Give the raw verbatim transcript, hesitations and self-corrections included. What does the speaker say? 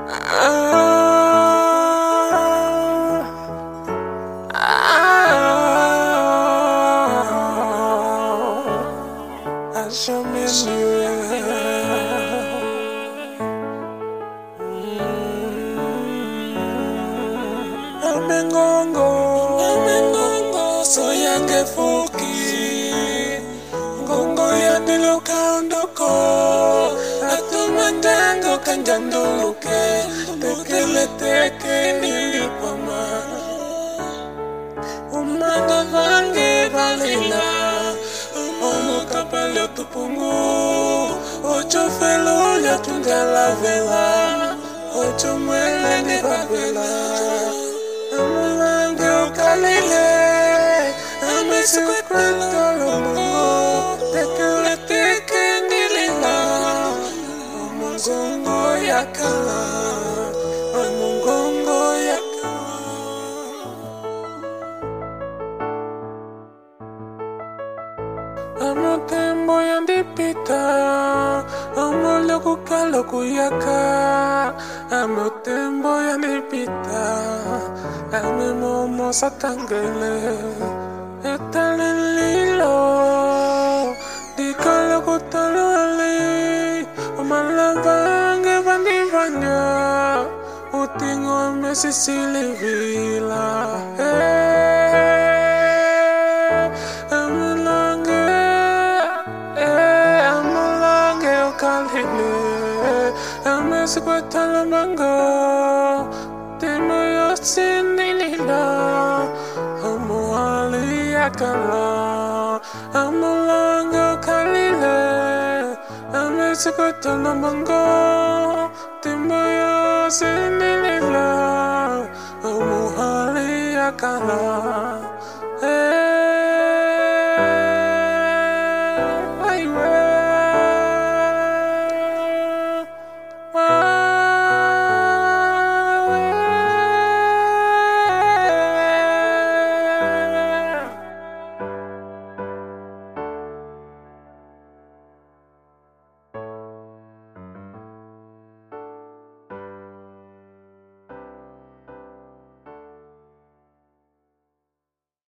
Show me Amengongo, Amengongo, so yange fuki. Ngongo ya niluka ondoko. Atumandango kanjanduluke. Tekele teke nilipama. Umanda vange valila. Omo kapalo tupungu. Ocho felo ya tungala vela. Ocho mwele ni babela. Amulange ukalile. Amesikweta lomongo. Tekele teke nilila. Omongongo yakala. Omongongo yakala. Amo tembo yandipita. Amo loku kaloku yaka. Amo tembo yandipita. Ame momo satangele. Etale lilo. Di kaloku talali. Omalavange vandivanya. Utingo me sisili vila. Hey. Amesikweta lomongo. Temo yosinilila. Amuali yakala. Amulange ukalile. Amesikweta lomongo. Temo yosinilila. Amuali yakala.